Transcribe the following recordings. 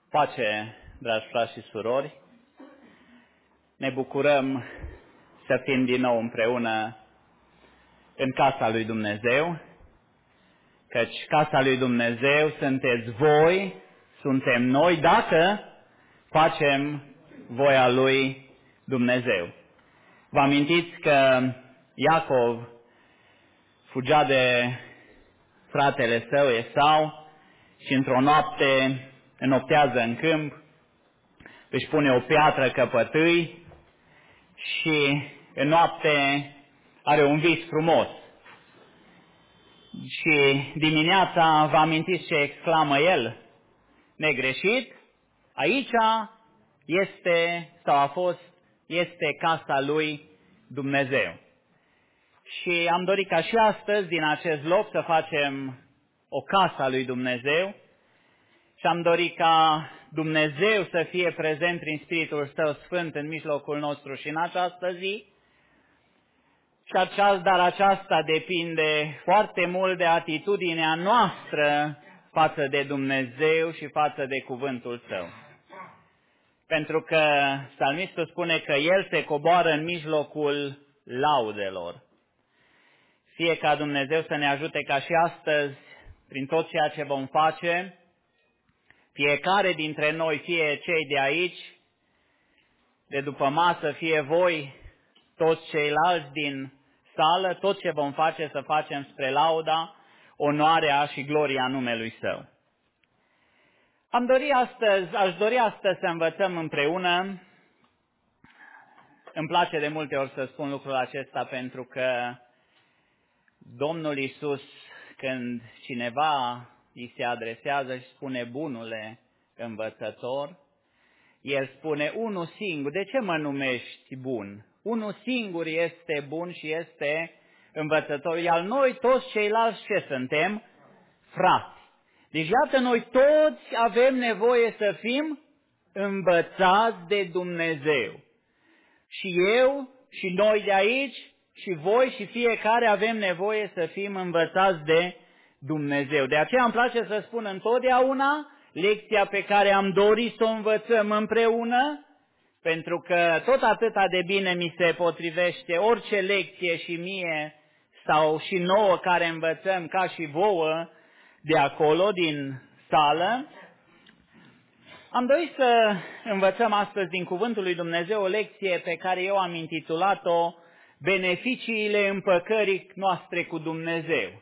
Pace, dragi frați și surori, ne bucurăm să fim din nou împreună în casa lui Dumnezeu, căci casa lui Dumnezeu sunteți voi, suntem noi, dacă facem voia lui Dumnezeu. Vă amintiți că Iacov fugea de fratele său Esau și într-o noapte înoptează în câmp, își pune o piatră căpătâi și în noapte are un vis frumos. Și dimineața vă amintiți ce exclamă el? Negreșit, aici este sau a fost, este casa lui Dumnezeu. Și am dorit ca și astăzi din acest loc să facem o casă a lui Dumnezeu și am dorit ca Dumnezeu să fie prezent prin Spiritul Său Sfânt în mijlocul nostru și în această zi. Dar aceasta depinde foarte mult de atitudinea noastră față de Dumnezeu și față de cuvântul Său. Pentru că psalmistul spune că El se coboară în mijlocul laudelor. Fie ca Dumnezeu să ne ajute ca și astăzi, prin tot ceea ce vom face, fiecare dintre noi, fie cei de aici, de după masă, fie voi, toți ceilalți din sală, tot ce vom face să facem spre lauda, onoarea și gloria numelui Său. Aș dori astăzi să învățăm împreună. Îmi place de multe ori să spun lucrul acesta pentru că Domnul Iisus, când cineva îi se adresează și spune bunule învățător, El spune unul singur, de ce mă numești bun? Unul singur este bun și este învățător, iar noi toți ceilalți ce suntem? Frați. Deci iată, noi toți avem nevoie să fim învățați de Dumnezeu. Și eu, și noi de aici, și voi, și fiecare avem nevoie să fim învățați de Dumnezeu. De aceea îmi place să spun întotdeauna lecția pe care am dorit să o învățăm împreună, pentru că tot atâta de bine mi se potrivește orice lecție și mie sau și nouă care învățăm ca și vouă de acolo, din sală. Am dorit să învățăm astăzi din Cuvântul lui Dumnezeu o lecție pe care eu am intitulat-o Beneficiile împăcării noastre cu Dumnezeu.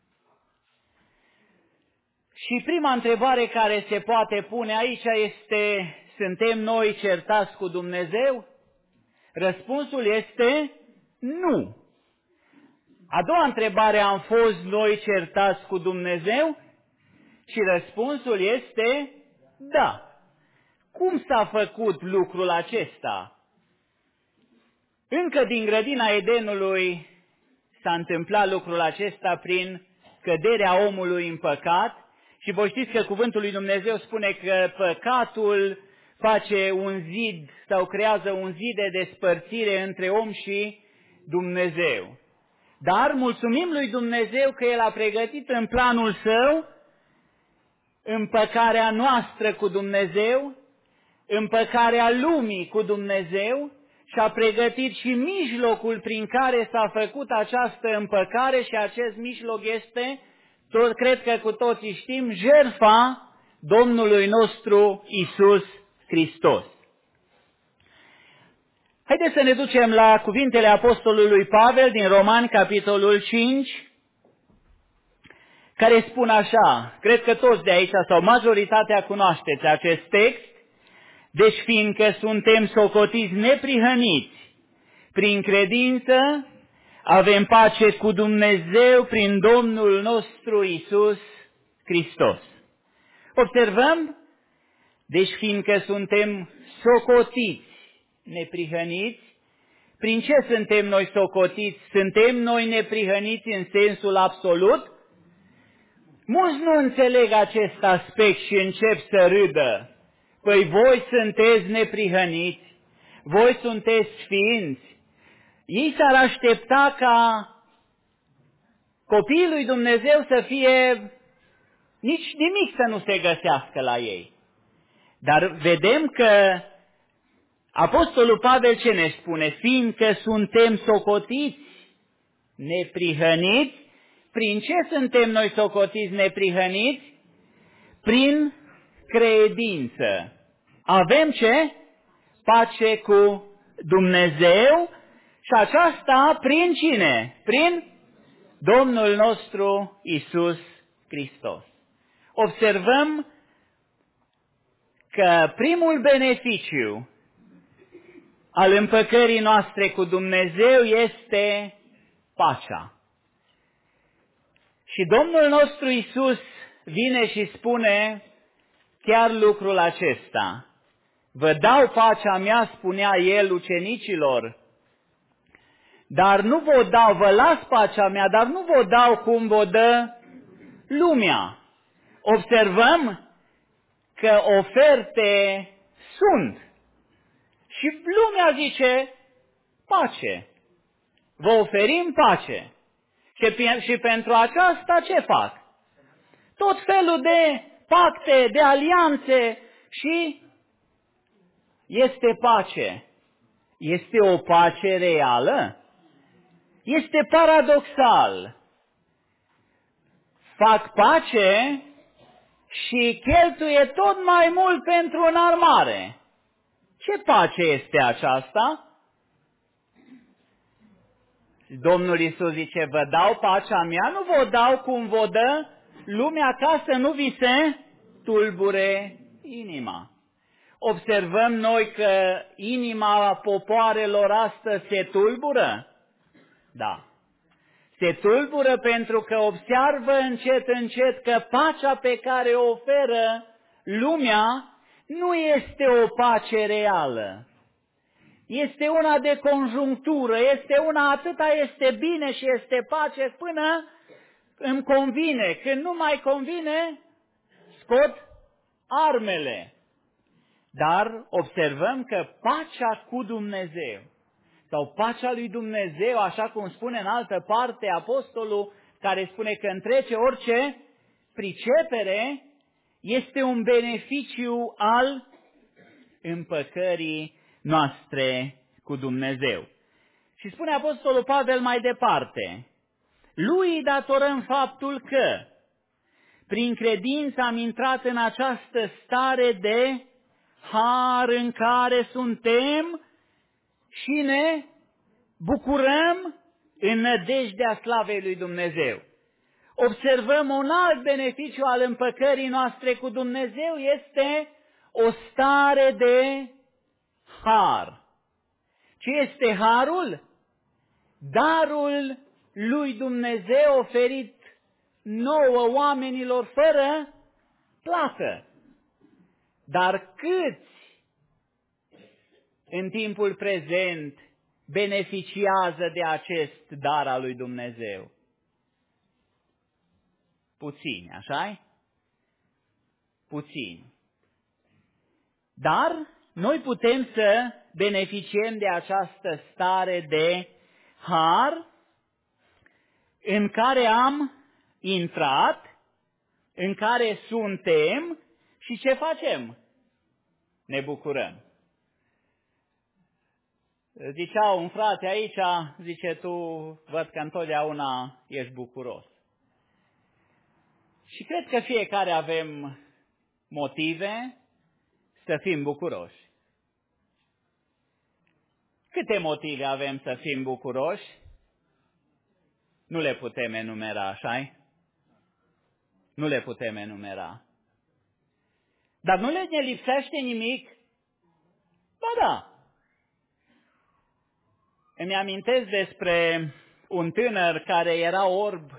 Și prima întrebare care se poate pune aici este, suntem noi certați cu Dumnezeu? Răspunsul este nu. A doua întrebare, am fost noi certați cu Dumnezeu? Și răspunsul este da. Cum s-a făcut lucrul acesta? Încă din grădina Edenului s-a întâmplat lucrul acesta prin căderea omului în păcat. Și voi știți că cuvântul lui Dumnezeu spune că păcatul face un zid sau creează un zid de despărțire între om și Dumnezeu. Dar mulțumim lui Dumnezeu că El a pregătit în planul Său împăcarea noastră cu Dumnezeu, împăcarea lumii cu Dumnezeu și a pregătit și mijlocul prin care s-a făcut această împăcare și acest mijloc este, cred că cu toții știm, jertfa Domnului nostru Iisus Hristos. Haideți să ne ducem la cuvintele Apostolului Pavel din Romani, capitolul 5, care spun așa, cred că toți de aici sau majoritatea cunoașteți acest text, deci fiindcă suntem socotiți neprihăniți prin credință, avem pace cu Dumnezeu prin Domnul nostru Iisus Hristos. Observăm, deci fiindcă suntem socotiți neprihăniți, prin ce suntem noi socotiți? Suntem noi neprihăniți în sensul absolut? Mulți nu înțeleg acest aspect și încep să râdă. Păi voi sunteți neprihăniți, voi sunteți sfinți. Ei s-ar aștepta ca copiii lui Dumnezeu să fie nici nimic să nu se găsească la ei. Dar vedem că Apostolul Pavel ce ne spune? Fiindcă suntem socotiți neprihăniți, prin ce suntem noi socotiți neprihăniți? Prin credință. Avem ce? Pace cu Dumnezeu și aceasta prin cine? Prin Domnul nostru Iisus Hristos. Observăm că primul beneficiu al împăcării noastre cu Dumnezeu este pacea. Și Domnul nostru Iisus vine și spune chiar lucrul acesta. Vă dau pacea mea, spunea El ucenicilor, dar nu vă dau, vă las pacea mea, dar nu vă dau cum vă dă lumea. Observăm că oferte sunt. Și lumea zice pace. Vă oferim pace. Și pentru aceasta ce fac? Tot felul de pacte, de alianțe și este pace. Este o pace reală? Este paradoxal. Fac pace și cheltuie tot mai mult pentru înarmare. Ce pace este aceasta? Domnul Iisus zice, vă dau pacea mea, nu vă dau cum vă dă lumea ca să nu vi se tulbure inima. Observăm noi că inima popoarelor astăzi se tulbură? Da. Se tulbură pentru că observă încet, încet că pacea pe care o oferă lumea nu este o pace reală. Este una de conjunctură, este una atâta este bine și este pace până îmi convine. Când nu mai convine, scot armele. Dar observăm că pacea cu Dumnezeu sau pacea lui Dumnezeu, așa cum spune în altă parte apostolul, care spune că întrece orice pricepere, este un beneficiu al împăcării noastre cu Dumnezeu. Și spune apostolul Pavel mai departe, lui îi datorăm faptul că prin credință am intrat în această stare de har în care suntem și ne bucurăm în nădejdea slavei lui Dumnezeu. Observăm un alt beneficiu al împăcării noastre cu Dumnezeu, este o stare de har. Ce este harul? Darul lui Dumnezeu oferit nouă oamenilor fără plată. Dar câți în timpul prezent beneficiază de acest dar al lui Dumnezeu? Puțini, așa-i? Puțini. Dar noi putem să beneficiem de această stare de har în care am intrat, în care suntem și ce facem? Ne bucurăm. Zicea un frate aici, zice, tu văd că întotdeauna ești bucuros. Și cred că fiecare avem motive să fim bucuroși. Câte motive avem să fim bucuroși? Nu le putem enumera, așa-i? Nu le putem enumera. Dar nu ne lipsește nimic? Ba da. Îmi amintesc despre un tânăr care era orb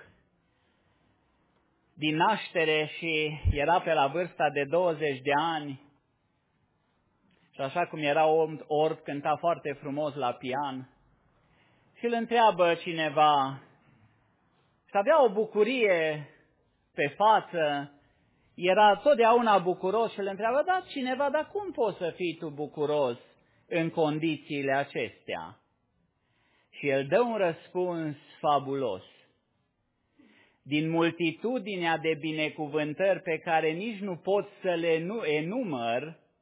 din naștere și era pe la vârsta de 20 de ani. Și așa cum era orb, cânta foarte frumos la pian. Și îl întreabă cineva, și avea o bucurie pe față, era totdeauna bucuros și îl întreabă, da, cineva, dar cum poți să fii tu bucuros în condițiile acestea? Și el dă un răspuns fabulos. Din multitudinea de binecuvântări pe care nici nu pot să le enumăr,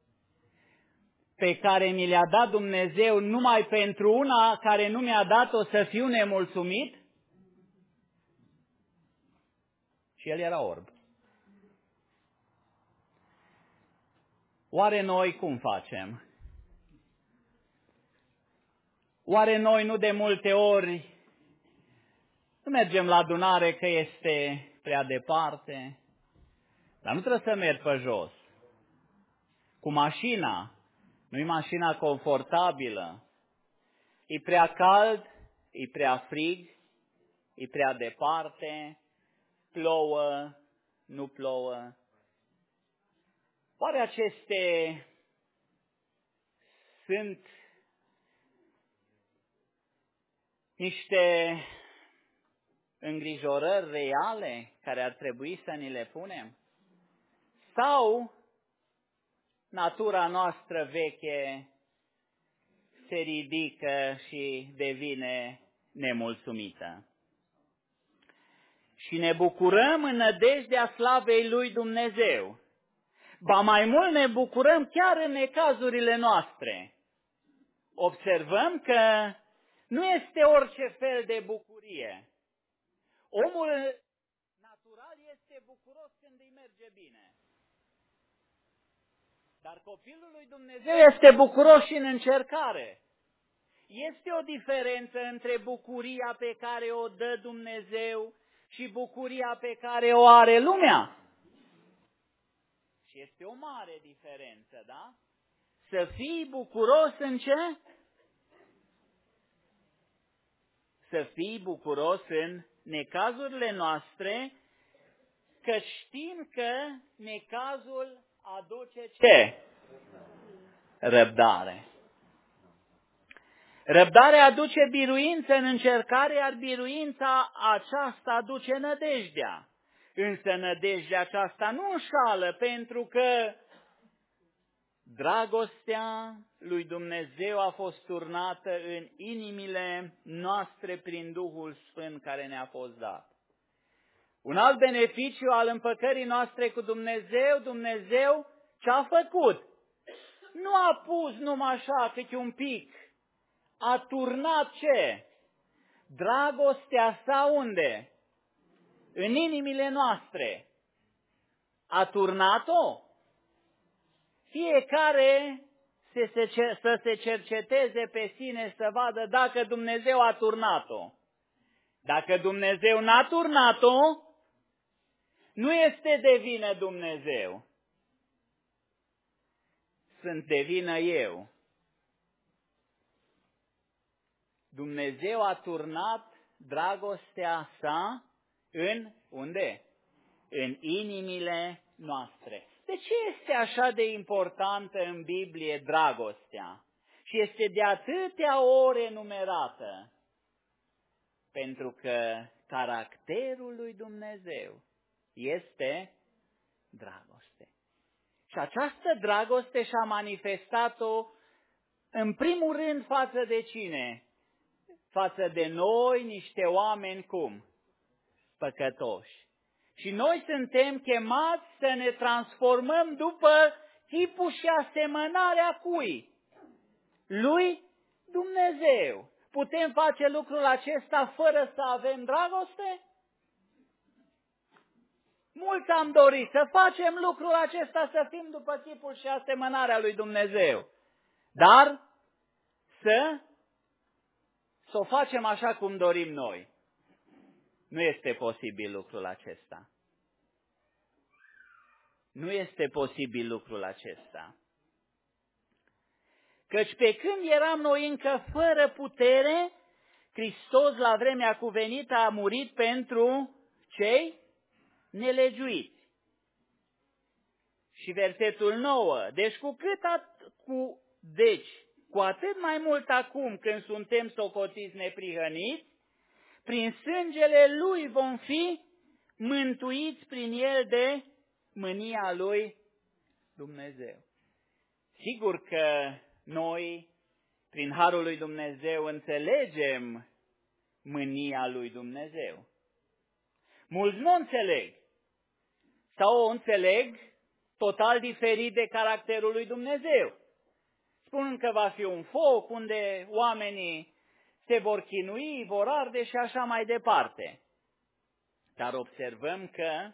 pe care mi le-a dat Dumnezeu numai pentru una care nu mi-a dat-o să fiu nemulțumit? Și el era orb. Oare noi cum facem? Oare noi nu de multe ori nu mergem la adunare că este prea departe? Dar nu trebuie să mergi pe jos. Cu mașina, nu-i mașina confortabilă. E prea cald, e prea frig, e prea departe, plouă, nu plouă. Oare aceste sunt niște îngrijorări reale care ar trebui să ni le punem? Sau natura noastră veche se ridică și devine nemulțumită? Și ne bucurăm în nădejdea slavei lui Dumnezeu. Ba mai mult ne bucurăm chiar în necazurile noastre. Observăm că nu este orice fel de bucurie. Omul natural este bucuros când îi merge bine. Dar copilul lui Dumnezeu este bucuros și în încercare. Este o diferență între bucuria pe care o dă Dumnezeu și bucuria pe care o are lumea. Și este o mare diferență, da? Să fii bucuros în ce? Să fii bucuros în necazurile noastre, că știm că necazul aduce ce? Răbdare. Răbdarea aduce biruință în încercare, iar biruința aceasta aduce nădejdea. Însă nădejdea aceasta nu înșală, pentru că dragostea lui Dumnezeu a fost turnată în inimile noastre prin Duhul Sfânt care ne-a fost dat. Un alt beneficiu al împăcării noastre cu Dumnezeu, Dumnezeu ce-a făcut? Nu a pus numai așa, câte un pic. A turnat ce? Dragostea sa unde? În inimile noastre. A turnat-o? Fiecare să se cerceteze pe sine să vadă dacă Dumnezeu a turnat-o. Dacă Dumnezeu n-a turnat-o, nu este de vină Dumnezeu. Sunt de vină eu. Dumnezeu a turnat dragostea sa în unde? În inimile noastre. De ce este așa de importantă în Biblie dragostea? Și este de atâtea ori enumerată? Pentru că caracterul lui Dumnezeu este dragoste. Și această dragoste și-a manifestat-o în primul rând față de cine? Față de noi, niște oameni cum? Păcătoși. Și noi suntem chemați să ne transformăm după chipul și asemănarea cui? Lui Dumnezeu. Putem face lucrul acesta fără să avem dragoste? Mulți am dorit să facem lucrul acesta, să fim după chipul și asemănarea lui Dumnezeu. Dar să o facem așa cum dorim noi. Nu este posibil lucrul acesta. Nu este posibil lucrul acesta. Căci pe când eram noi încă fără putere, Hristos la vremea cuvenită a murit pentru cei nelegiuiți. Și versetul 9. Deci cu atât mai mult acum când suntem socotiți neprihăniți, prin sângele Lui vom fi mântuiți prin El de mânia Lui Dumnezeu. Sigur că noi, prin harul lui Dumnezeu, înțelegem mânia lui Dumnezeu. Mulți nu înțeleg sau o înțeleg total diferit de caracterul lui Dumnezeu. spun că va fi un foc unde oamenii se vor chinui, vor arde și așa mai departe. Dar observăm că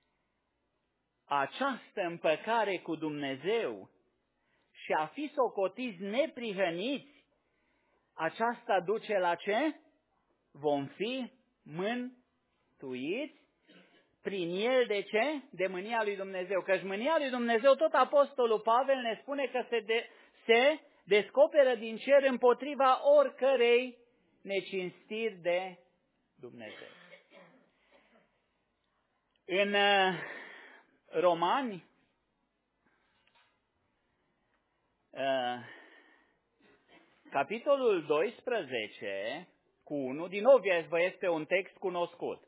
această împăcare cu Dumnezeu și a fi socotiți neprihăniți, aceasta duce la ce? Vom fi mântuiți prin el de ce? De mânia lui Dumnezeu. Căci mânia lui Dumnezeu, tot Apostolul Pavel ne spune că se descoperă din cer împotriva oricărei necinstiri de Dumnezeu. În Romani, capitolul 12, cu 1, din nou vă este un text cunoscut.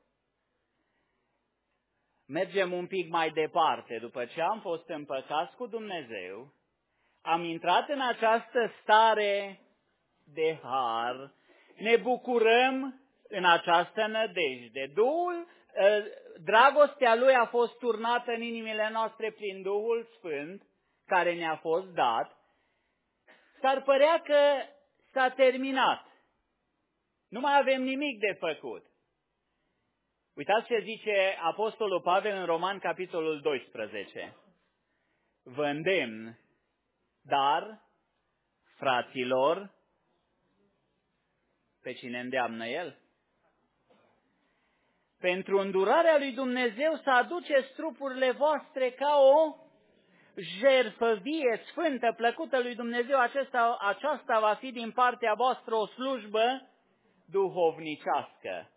Mergem un pic mai departe. După ce am fost împăcați cu Dumnezeu, am intrat în această stare de har, ne bucurăm în această nădejde. Dragostea Lui a fost turnată în inimile noastre prin Duhul Sfânt, care ne-a fost dat. S-ar părea că s-a terminat. Nu mai avem nimic de făcut. Uitați ce zice Apostolul Pavel în Roman, capitolul 12. Vă îndemn, dar, fraților, pe cine îndeamnă el? Pentru îndurarea lui Dumnezeu să aduceți trupurile voastre ca o jertfă vie, sfântă, plăcută lui Dumnezeu. Aceasta va fi din partea voastră o slujbă duhovnicească.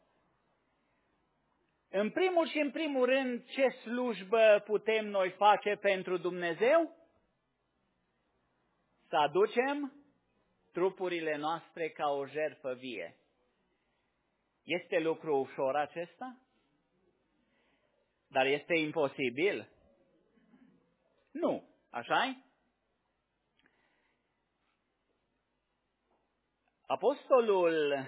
În primul și în primul rând, ce slujbă putem noi face pentru Dumnezeu? Să aducem trupurile noastre ca o jertfă vie. Este lucru ușor acesta? Dar este imposibil? Nu, așa-i? Apostolul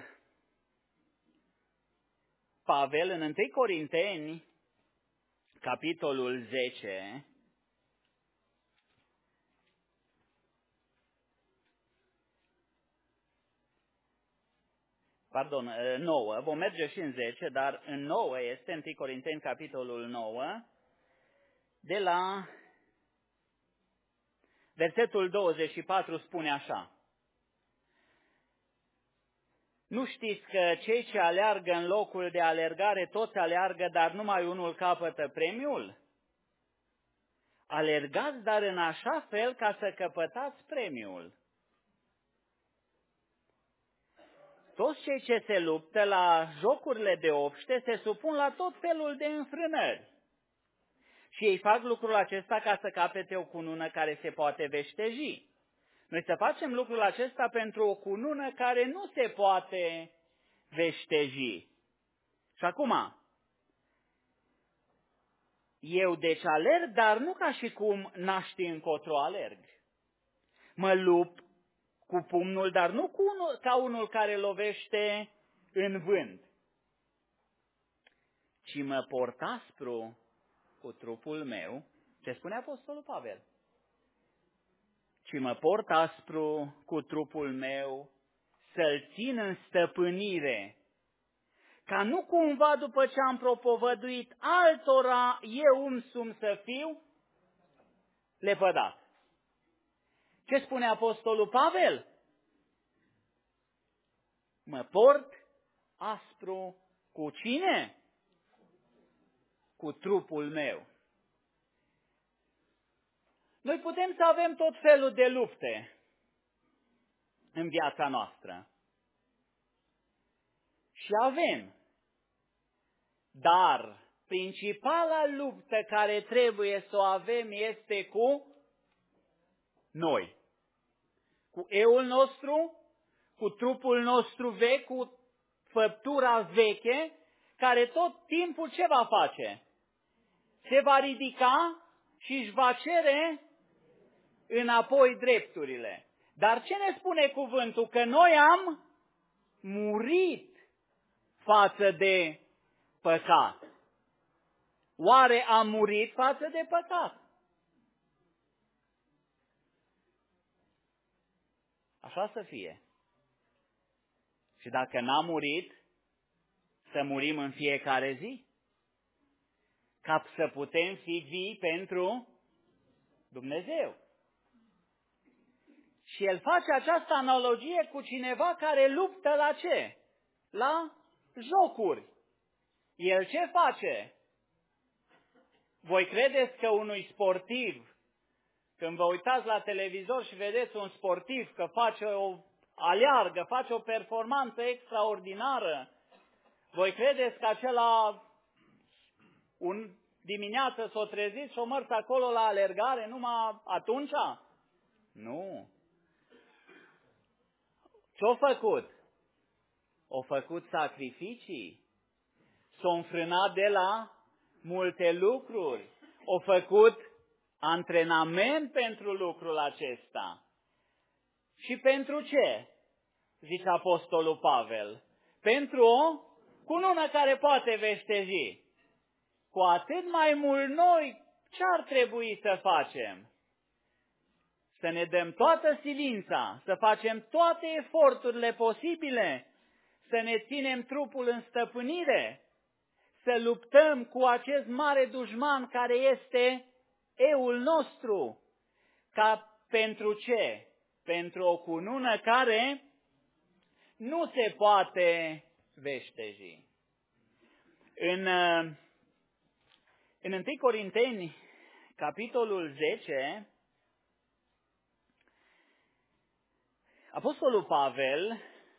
Pavel în 1 Corinteni, capitolul 10, pardon, 9, vom merge și în 10, dar în 9 este 1 Corinteni, capitolul 9, de la versetul 24 spune așa. Nu știți că cei ce aleargă în locul de alergare, toți aleargă, dar numai unul capătă premiul? Alergați, dar în așa fel ca să căpătați premiul. Toți cei ce se luptă la jocurile de obște se supun la tot felul de înfrânări. Și ei fac lucrul acesta ca să capete o cunună care se poate veșteji. Noi să facem lucrul acesta pentru o cunună care nu se poate veșteji. Și acum, eu deci alerg, dar nu ca și cum n-aș ști încotro alerg. Mă lupt cu pumnul, dar nu ca unul care lovește în vânt, ci mă port aspru cu trupul meu. Ce spune Apostolul Pavel? Ci mă port aspru cu trupul meu să-l țin în stăpânire, ca nu cumva după ce am propovăduit altora, eu însumi să fiu lepădat. Ce spune Apostolul Pavel? Mă port aspru cu cine? Cu trupul meu. Noi putem să avem tot felul de lupte în viața noastră. Și avem. Dar principala luptă care trebuie să o avem este cu noi. Cu eul nostru, cu trupul nostru vechi, cu făptura veche, care tot timpul ce va face? Se va ridica și își va cere înapoi drepturile. Dar ce ne spune cuvântul? Că noi am murit față de păcat. Oare am murit față de păcat? Așa să fie. Și dacă n-a murit, să murim în fiecare zi, ca să putem fi vii pentru Dumnezeu. Și el face această analogie cu cineva care luptă la ce? La jocuri. El ce face? Voi credeți că unui sportiv, când vă uitați la televizor și vedeți un sportiv că aleargă, face o performanță extraordinară, voi credeți că acela dimineață s-o trezit și o mers acolo la alergare numai atunci? Nu. Ce-o făcut? O făcut sacrificii, s-o înfrânat de la multe lucruri, o făcut antrenament pentru lucrul acesta. Și pentru ce? Zice Apostolul Pavel. Pentru o cunună care poate veșteji. Cu atât mai mult noi, ce ar trebui să facem? Să ne dăm toată silința, să facem toate eforturile posibile, să ne ținem trupul în stăpânire, să luptăm cu acest mare dușman care este eul nostru. Ca pentru ce? Pentru o cunună care nu se poate veșteji. În 1 Corinteni, capitolul 10, Apostolul Pavel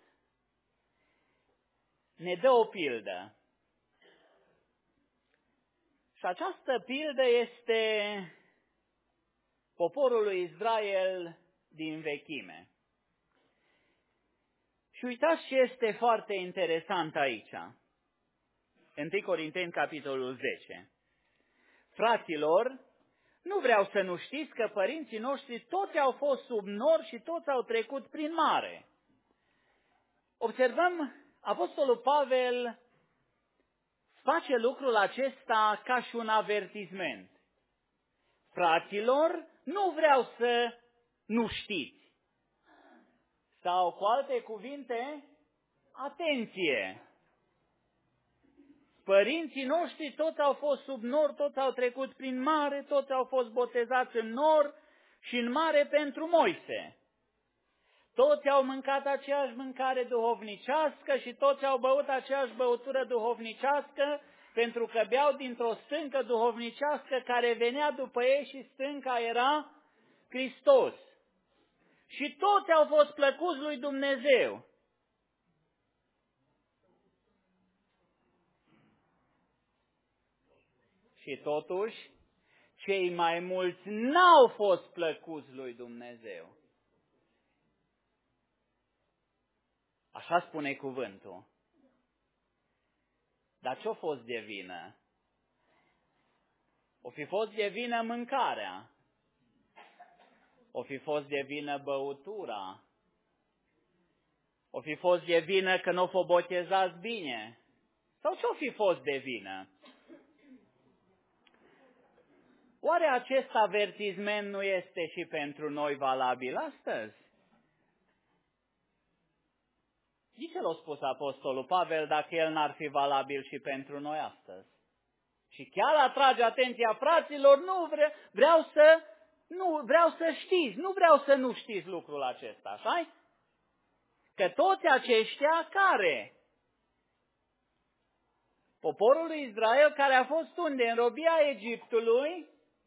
ne dă o pildă. Și această pildă este poporul lui Israel din vechime. Și uitați ce este foarte interesant aici. 1 Corinteni, capitolul 10. Fraților, nu vreau să nu știți că părinții noștri toți au fost sub nor și toți au trecut prin mare. Observăm, Apostolul Pavel face lucrul acesta ca și un avertisment. Fraților, nu vreau să nu știți. Sau, cu alte cuvinte, atenție! Părinții noștri toți au fost sub nor, toți au trecut prin mare, toți au fost botezați în nor și în mare pentru Moise. Toți au mâncat aceeași mâncare duhovnicească și toți au băut aceeași băutură duhovnicească, pentru că beau dintr-o stâncă duhovnicească care venea după ei și stânca era Hristos. Și toți au fost plăcuți lui Dumnezeu. Și totuși, cei mai mulți n-au fost plăcuți lui Dumnezeu. Așa spune cuvântul. Dar ce-a fost de vină? O fi fost de vină mâncarea. O fi fost de vină băutura. O fi fost de vină că nu f-o botezați bine. Sau ce-o fi fost de vină? Oare acest avertisment nu este și pentru noi valabil astăzi? De ce l-a spus Apostolul Pavel dacă el n-ar fi valabil și pentru noi astăzi? Și chiar atrage atenția fraților, vreau să știți, nu vreau să nu știți lucrul acesta, așa? Că toți aceștia care? Poporul lui Israel care a fost unde? În robia Egiptului,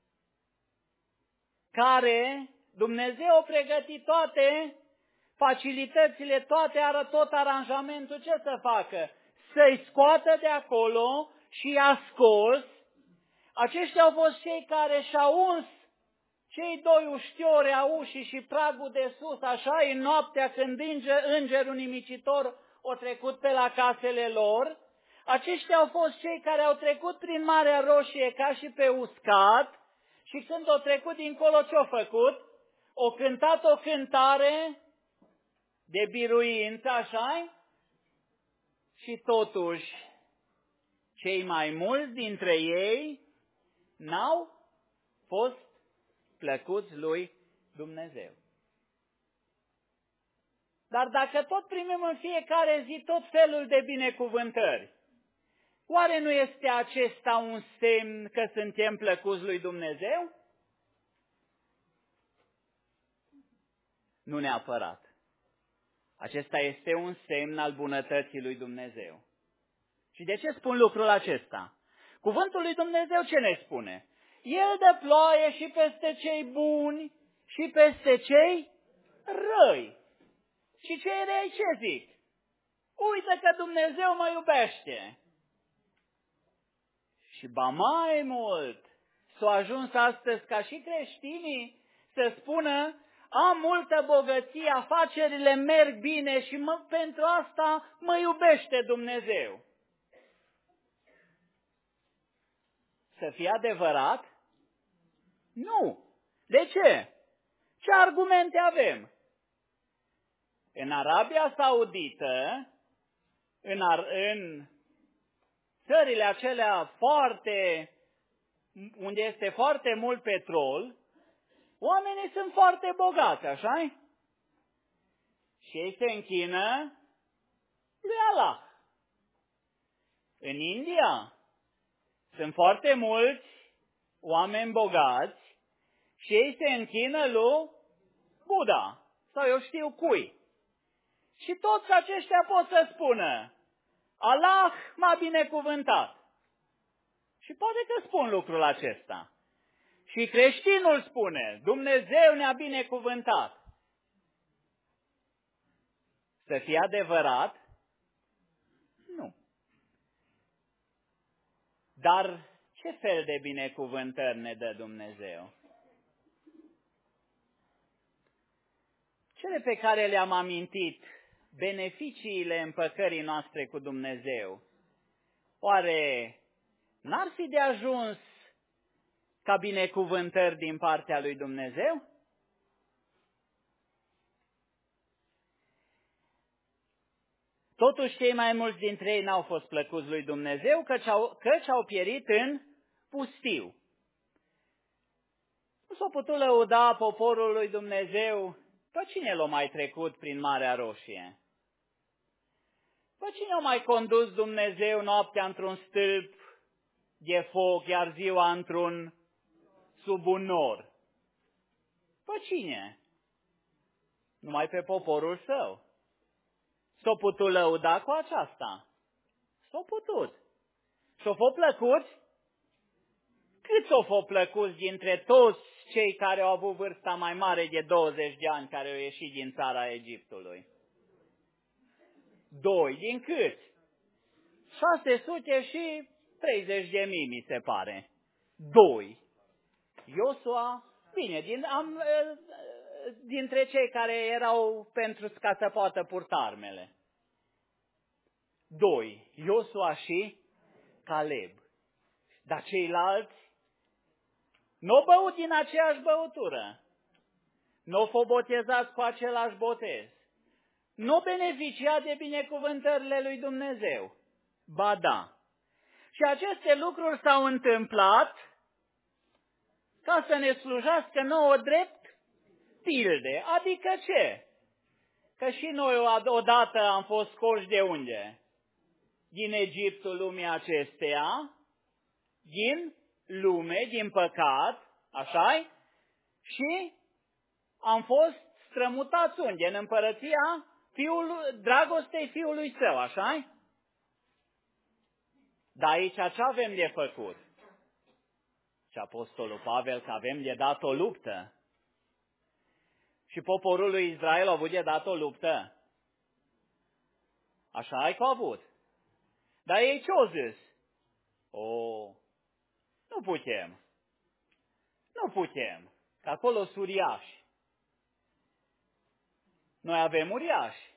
care Dumnezeu a pregătit toate facilitățile, tot aranjamentul, ce să facă? Să-i scoată de acolo și ascult. Aceștia au fost cei care și-au uns cei doi uștiori a ușii și pragul de sus, așa, în noaptea când îngerul nimicitor o trecut pe la casele lor. Aceștia au fost cei care au trecut prin Marea Roșie ca și pe uscat și când au trecut dincolo, ce-au făcut? Au cântat o cântare de biruință, așa? Și totuși, cei mai mulți dintre ei n-au fost plăcuți lui Dumnezeu. Dar dacă tot primim în fiecare zi tot felul de binecuvântări, oare nu este acesta un semn că suntem plăcuți lui Dumnezeu? Nu neapărat. Acesta este un semn al bunătății lui Dumnezeu. Și de ce spun lucrul acesta? Cuvântul lui Dumnezeu ce ne spune? El dă ploaie și peste cei buni și peste cei răi. Și cei răi ce zic? Uite că Dumnezeu mă iubește. Și ba mai mult, s-a ajuns astăzi ca și creștinii să spună: am multă bogăție, afacerile merg bine și pentru asta mă iubește Dumnezeu. Să fie adevărat? Nu. De ce? Ce argumente avem? În Arabia Saudită, în țările acelea unde este foarte mult petrol, oamenii sunt foarte bogați, așa-i? Și ei se închină lui Allah. În India sunt foarte mulți oameni bogați și ei se închină lui Buddha sau eu știu cui. Și toți aceștia pot să spună: Allah m-a binecuvântat. Și poate că spun lucrul acesta. Și creștinul spune: Dumnezeu ne-a binecuvântat. Să fie adevărat? Nu. Dar ce fel de binecuvântări ne dă Dumnezeu? Cele pe care le-am amintit, beneficiile împăcării noastre cu Dumnezeu, oare n-ar fi de ajuns ca binecuvântări din partea lui Dumnezeu? Totuși, cei mai mulți dintre ei n-au fost plăcuți lui Dumnezeu, căci au pierit în pustiu. Nu s-a putut lăuda poporul lui Dumnezeu. Pe cine l-a mai trecut prin Marea Roșie? Pe cine a mai condus Dumnezeu noaptea într-un stâlp de foc, iar ziua sub un nor? Pe cine? Numai pe poporul său. S-a putut lăuda cu aceasta? S-a putut. S-a fost plăcut? Cât s-a fost plăcut dintre toți cei care au avut vârsta mai mare de 20 de ani care au ieșit din țara Egiptului? 2. Din cât? 630.000, mi se pare. 2. Iosua, bine, dintre cei care erau pentru ca să poată purta armele. 2. Iosua și Caleb. Dar ceilalți n-au băut din aceeași băutură. Nu f-au botezat cu același botez. Nu beneficia de binecuvântările lui Dumnezeu. Ba da. Și aceste lucruri s-au întâmplat ca să ne slujească nouă drept pilde. Adică ce? Că și noi odată am fost scoși de unde? Din Egiptul lumii acesteia, din lume, din păcat, așa-i? Și am fost strămutați unde? În împărăția dragostei Fiului Său, așa-i? Dar aici ce avem de făcut? Și Apostolul Pavel că avem de dat o luptă. Și poporul lui Israel a avut de dat o luptă. Așa ai că a avut. Dar ei ce-au zis? Nu putem. Nu putem. Că acolo sunt uriași. Noi avem uriași.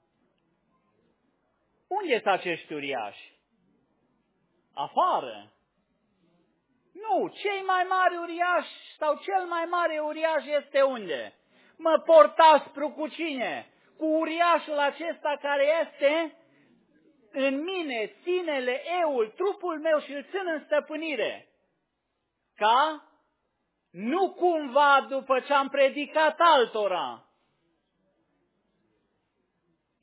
Unde sunt acești uriași? Afară. Nu, cei mai mari uriași sau cel mai mare uriaș este unde? Mă port aspru cu cine? Cu uriașul acesta care este în mine, sinele, eul, trupul meu și îl țin în stăpânire. Ca nu cumva după ce am predicat altora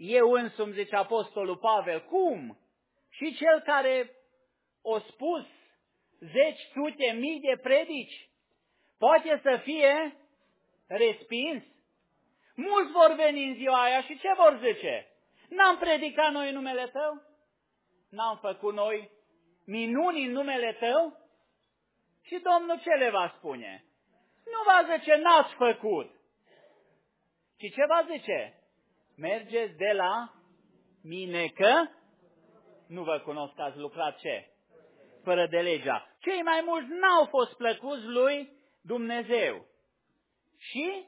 eu însumi, zice Apostolul Pavel, cum? Și cel care o spus zeci, sute, mii de predici poate să fie respins? Mulți vor veni în ziua aia și ce vor zice? N-am predicat noi în numele Tău? N-am făcut noi minuni în numele Tău? Și Domnul ce le va spune? Nu va zice, n-ați făcut, ci ce va zice? Mergeți de la mine că nu vă cunosc că ați lucrat ce? Fără de legea. Cei mai mulți n-au fost plăcuți lui Dumnezeu. Și?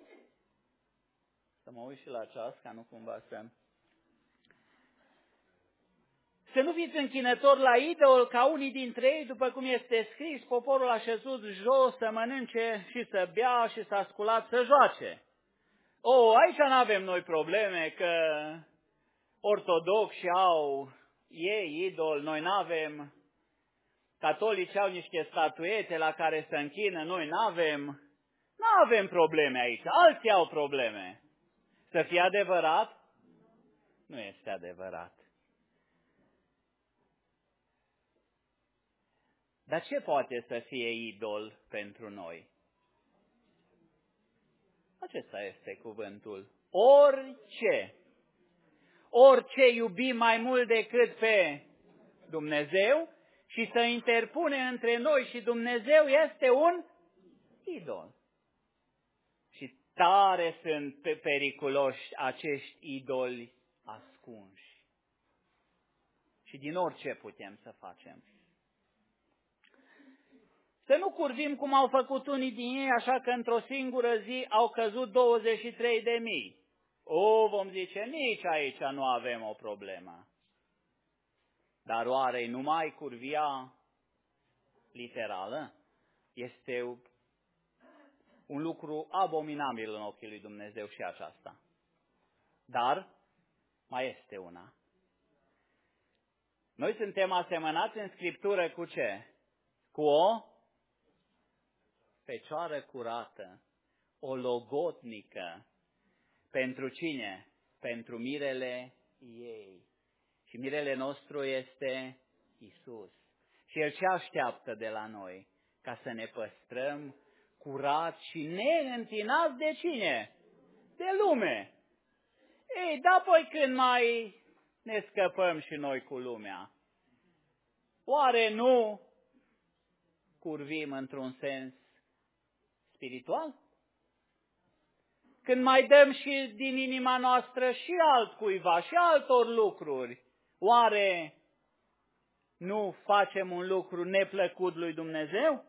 Să mă uit și la ceas, ca nu cumva să nu fiți închinători la idol ca unii dintre ei, după cum este scris, poporul a șezut jos să mănânce și să bea și să asculat să joace. Aici nu avem noi probleme că ortodoxi au ei idol, noi n-avem, catolici au niște statuete la care se închină, noi n-avem. Nu avem probleme aici, alții au probleme. Să fie adevărat? Nu este adevărat. Dar ce poate să fie idol pentru noi? Acesta este cuvântul. Orice. Orice iubi mai mult decât pe Dumnezeu și să interpune între noi și Dumnezeu este un idol. Și tare sunt periculoși acești idoli ascunși. Și din orice putem să facem. Să nu curvim cum au făcut unii din ei, așa că într-o singură zi au căzut 23.000. Vom zice, nici aici nu avem o problemă. Dar oare numai curvia literală? Este un lucru abominabil în ochii lui Dumnezeu și aceasta. Dar mai este una. Noi suntem asemănați în Scriptură cu ce? Cu o fecioară curată, o logotnică. Pentru cine? Pentru mirele ei. Și mirele nostru este Isus. Și El ce așteaptă de la noi? Ca să ne păstrăm curați și neîntinați de cine? De lume. Dar apoi când mai ne scăpăm și noi cu lumea, oare nu curvim într-un sens spiritual? Când mai dăm și din inima noastră și altcuiva și altor lucruri, oare nu facem un lucru neplăcut lui Dumnezeu?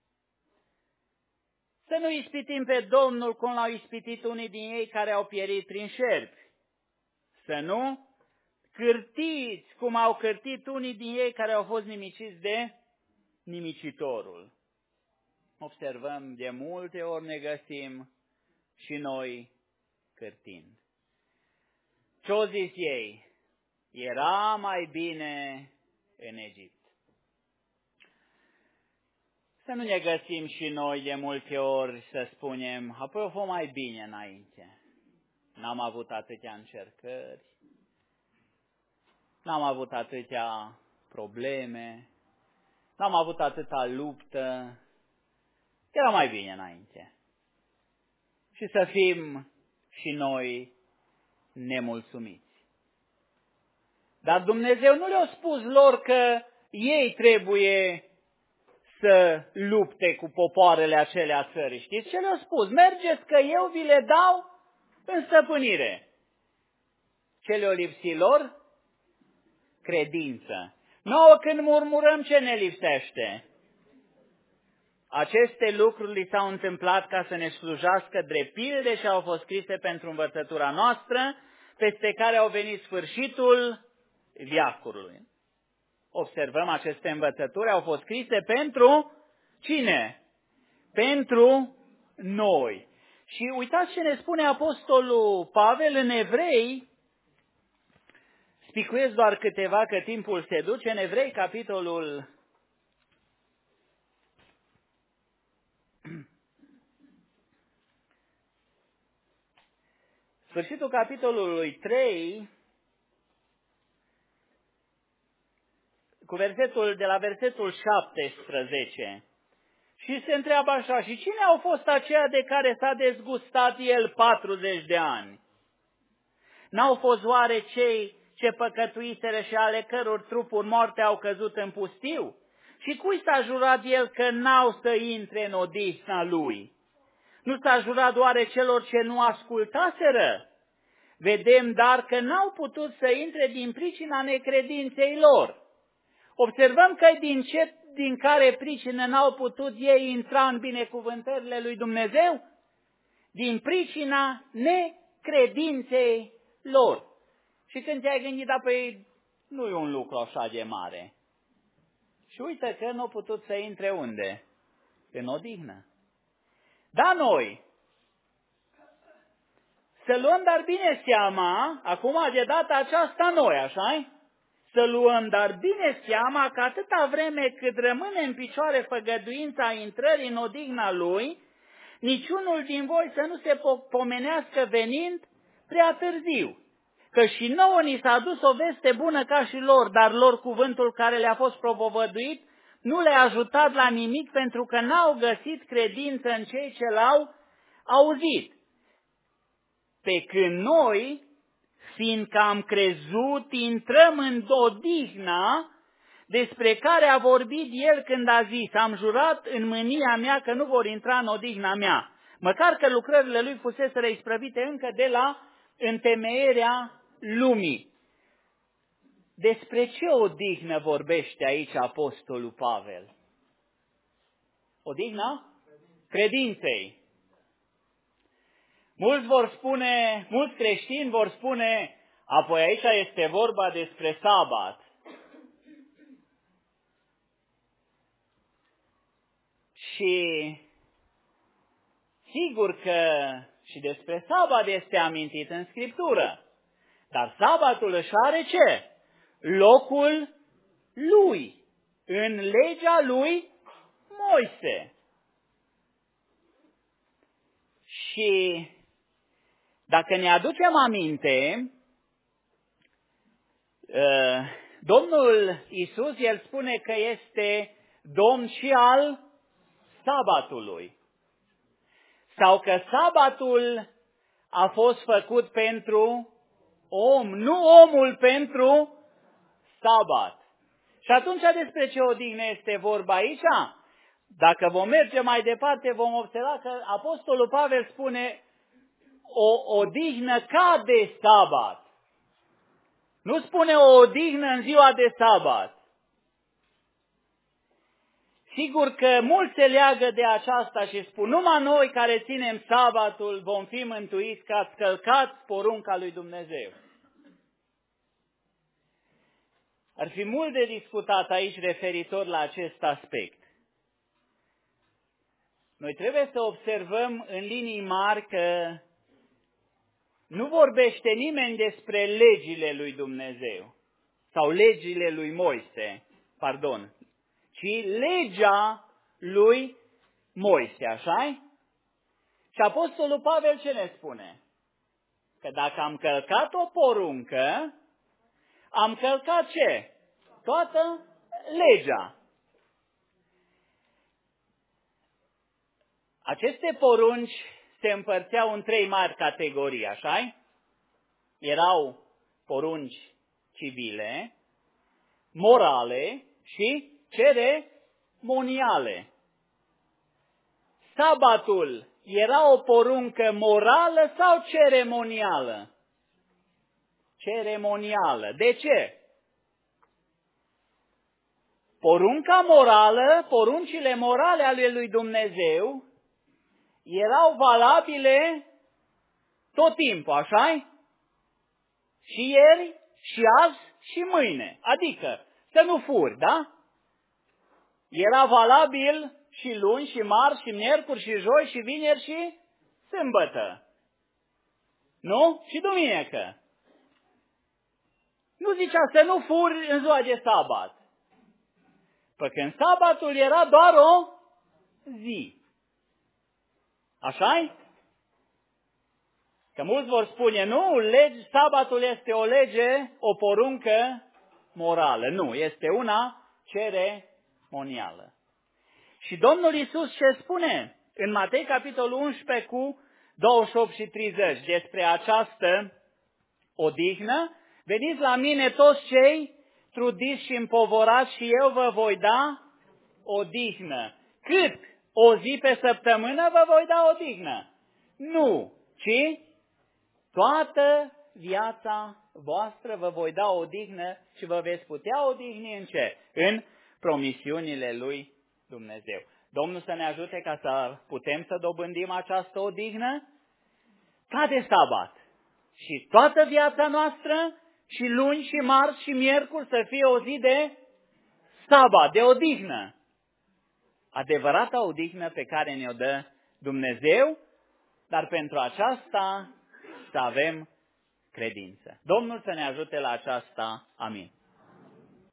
Să nu ispitim pe Domnul cum l-au ispitit unii din ei care au pierit prin șerpi. Să nu cârtiți cum au cârtit unii din ei care au fost nimiciți de nimicitorul. Observăm, de multe ori ne găsim și noi cârtind. Ce-o zis ei? Era mai bine în Egipt. Să nu ne găsim și noi de multe ori să spunem, apoi o fost mai bine înainte. N-am avut atâtea încercări, n-am avut atâtea probleme, n-am avut atâta luptă, era mai bine înainte. Și să fim și noi nemulțumiți. Dar Dumnezeu nu le-a spus lor că ei trebuie să lupte cu popoarele acelea țării. Știți ce le-a spus? Mergeți că eu vi le dau în stăpânire. Ce le-o lipsi lor? Credință. Nouă când murmurăm, ce ne lipsește? Aceste lucruri li s-au întâmplat ca să ne slujească drept pilde și au fost scrise pentru învățătura noastră, peste care au venit sfârșitul veacului. Observăm, aceste învățături au fost scrise pentru cine? Pentru noi. Și uitați ce ne spune Apostolul Pavel în Evrei, spicuiesc doar câteva că timpul se duce, în Evrei, capitolul Sfârșitul capitolului 3, de la versetul 17. Și se întreabă așa, și cine au fost aceia de care s-a dezgustat el 40 de ani? N-au fost oare cei ce păcătuiseră și ale căror trupuri moarte au căzut în pustiu? Și cui s-a jurat el că n-au să intre în odihna lui? Nu s-a jurat oare celor ce nu ascultaseră? Vedem dar că n-au putut să intre din pricina necredinței lor. Observăm că din care pricină n-au putut ei intra în binecuvântările lui Dumnezeu? Din pricina necredinței lor. Și când te-ai gândit, da, păi nu e un lucru așa de mare. Și uite că nu au putut să intre unde? În odihnă. Da, noi, să luăm dar bine seama, acum de data aceasta noi, așa-i? Să luăm dar bine seama că atâta vreme cât rămâne în picioare făgăduința intrării în odihna Lui, niciunul din voi să nu se pomenească venind prea târziu. Că și nouă ni s-a adus o veste bună ca și lor, dar lor cuvântul care le-a fost propovăduit nu le-a ajutat la nimic pentru că n-au găsit credință în cei ce l-au auzit. Pe când noi, fiindcă am crezut, intrăm în odihna despre care a vorbit el când a zis, am jurat în mânia mea că nu vor intra în odihna mea, măcar că lucrările lui fuseseră isprăvite încă de la întemeierea lumii. Despre ce odihnă vorbește aici apostolul Pavel? Odihna credinței. Mulți creștini vor spune, apoi aici este vorba despre sabat. Și sigur că și despre sabat este amintit în Scriptură. Dar sabatul își are ce? Locul lui, în legea lui Moise. Și dacă ne aducem aminte, Domnul Iisus, El spune că este Domn și al sabatului. Sau că sabatul a fost făcut pentru om, nu omul pentru sabat. Și atunci despre ce odihnă este vorba aici? Dacă vom merge mai departe, vom observa că apostolul Pavel spune o odihnă ca de sabat. Nu spune o odihnă în ziua de sabat. Sigur că mulți se leagă de aceasta și spun, numai noi care ținem sabatul vom fi mântuiți că ați călcat porunca lui Dumnezeu. Ar fi mult de discutat aici referitor la acest aspect. Noi trebuie să observăm în linii mari că nu vorbește nimeni despre legile lui Dumnezeu sau legile lui Moise, ci legea lui Moise, așa-i? Și apostolul Pavel ce ne spune? Că dacă am călcat o poruncă, am călcat ce? Toată legea. Aceste porunci se împărțeau în 3 mari categorii, așa-i? Erau porunci civile, morale și ceremoniale. Sabatul era o poruncă morală sau ceremonială? Ceremonială. De ce? Porunca morală, poruncile morale ale lui Dumnezeu erau valabile tot timpul, așa-i? Și ieri, și azi, și mâine. Adică să nu furi, da? Era valabil și luni, și marți, și miercuri, și joi, și vineri, și sâmbătă. Nu? Și duminică. Nu zicea să nu furi în ziua de sabat. Păi când sabatul era doar o zi. Așa-i? Că mulți vor spune, nu, sabatul este o lege, o poruncă morală. Nu, este una ceremonială. Și Domnul Iisus ce spune în Matei, capitolul 11, cu 28 și 30, despre această odihnă? Veniți la mine toți cei trudiți și împovorați și eu vă voi da odihnă. Cât? O zi pe săptămână vă voi da odihnă? Nu, ci toată viața voastră vă voi da odihnă și vă veți putea odihni în ce? În promisiunile lui Dumnezeu. Domnul să ne ajute ca să putem să dobândim această odihnă ca de sabat. Și toată viața noastră, și luni, și marți, și miercuri să fie o zi de sabat, de odihnă. Adevărata odihnă pe care ne-o dă Dumnezeu, dar pentru aceasta să avem credință. Domnul să ne ajute la aceasta. Amin.